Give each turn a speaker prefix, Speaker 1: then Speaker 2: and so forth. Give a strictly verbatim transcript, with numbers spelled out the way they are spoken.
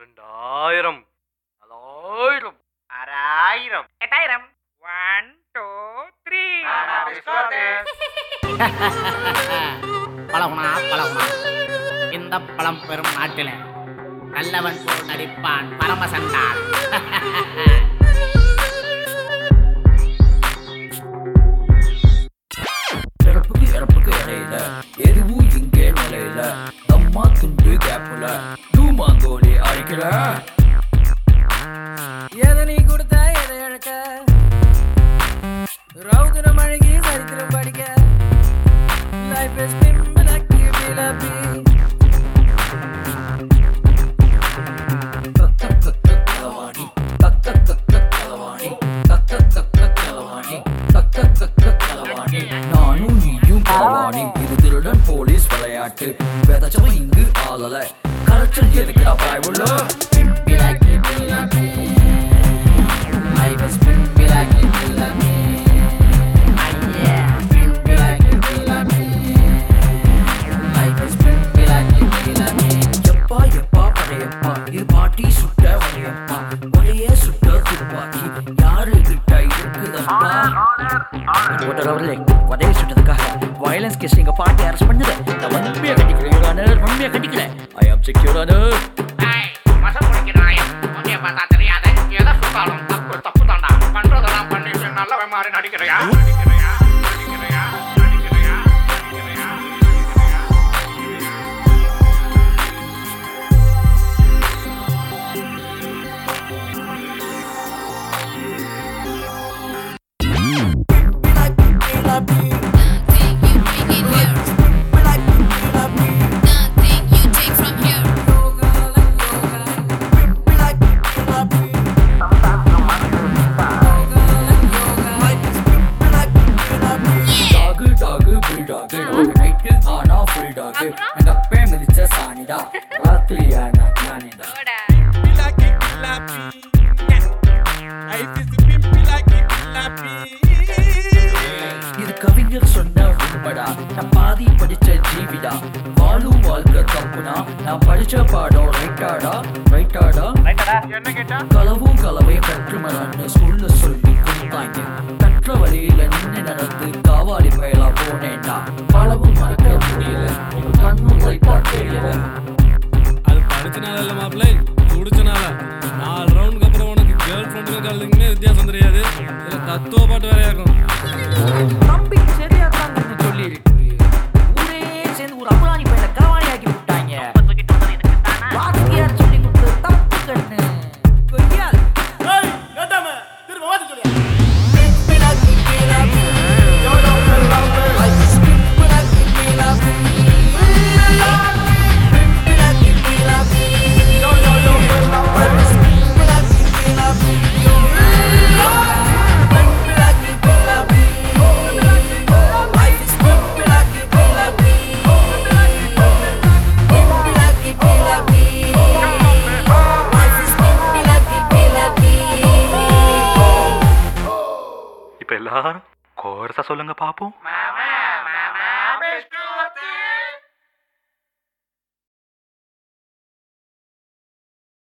Speaker 1: ரெண்டாயிரம், நாலாயிரம், ஆறாயிரம், எட்டாயிரம். One two three.
Speaker 2: பழகுனா பழகுனா இந்த பழம் பெறும் நாட்டில் நல்லவன் போல் நடிப்பான் பரமசண்டான்.
Speaker 3: இறப்புக்கு இறப்புக்கு இடையில எதுவும் இங்கே நிலையில அம்மா துண்டு கேப்புல தூமாங்கோலி அழிக்கிற எதை நீ கொடுத்த எதை இழக்க ரவுதிரம் அழகி சரித்திரம் படிக்க லைஃப் இஸ் பிம்பலக்கி பிலபி கக்க கக்க கலவாணி கக்க கக்க கலவாணி கக்க கக்க கலவாணி கக்க கக்க கலவாணி நானும் நீயும் கலவாணி இது திருடன் போலீஸ் விளையாட்டு விதைச்சவன் இங்கு ஆளல கரைச்சல் எதுக்குடா பாய்வுள்ள பிம்பிலாக்கி பிலபி லைஃப் இஸ் பிம்பிலாக்கி பிலபி இது பாட்டி சுட்ட வரையப்பா ஒரே சுட்ட துப்பாக்கி யாரு கிட்ட இருக்குதப்பா ஒரே சுட்டதுக்காக வயலன்ஸ் கேஸ் எங்க பாட்டி அரெஸ்ட் பண்ணுது நான் உண்மையா கட்டிக்கிறேன் உண்மையா கட்டிக்கல ஐ ஆம் செக்யூர் ஆனர்
Speaker 2: மசம் முடிக்கிறாயம் உன்னைய பார்த்தா தெரியாத எதை சுத்தாலும் தப்பு தப்பு தாண்டா பண்றதெல்லாம் பண்ணிட்டு நல்லவன் மாதிரி நடிக்கிறையா நடிக்கிறையா நடிக்கிறையா நடிக்கிறையா நடிக்கிறையா இது கவிஞர் சொன்ன உண்மைடா நான் பாதி படிச்ச ஜீவிடா வாழும் வாழ்க்கை தப்புனா நான் படிச்ச பாடம் ரைட்டாடா ரைட்டாடா
Speaker 1: என்ன கேட்டா
Speaker 3: களவும் கலவை கற்றுமரான்னு ஸ்கூல்ல சொல்லி கொடுத்தாங்க கற்ற வழியில நின்று நடந்து காவாலி பயலா போனேன்டா களவும் மறக்க முடியல கண்ணும் ரைட்டா தெரியல
Speaker 4: அது படிச்சனால இல்ல மாப்பிள்ளை குடிச்சனால நாலு ரவுண்டுக்கு அப்புறம் உனக்கு கேர்ள் ஃப்ரெண்டுக்கும் கலந்துக்குமே வித்தியாசம் தெரியாது இதுல தத்துவ பாட்டு வேறையாக்கும்
Speaker 3: தம்பிக்கு சரியா தான் சொல்லி இருக்கு ஊரே சேர்ந்து ஒரு அபராணி பையனை காவாலி ஆக்கி விட்டாங்க வாத்தியார் சொல்லி கொடுத்தது தப்பு கண்ணு கொய்யால்
Speaker 1: இப்ப எல்லாரும் கோரஸா சொல்லுங்க பாப்போம்.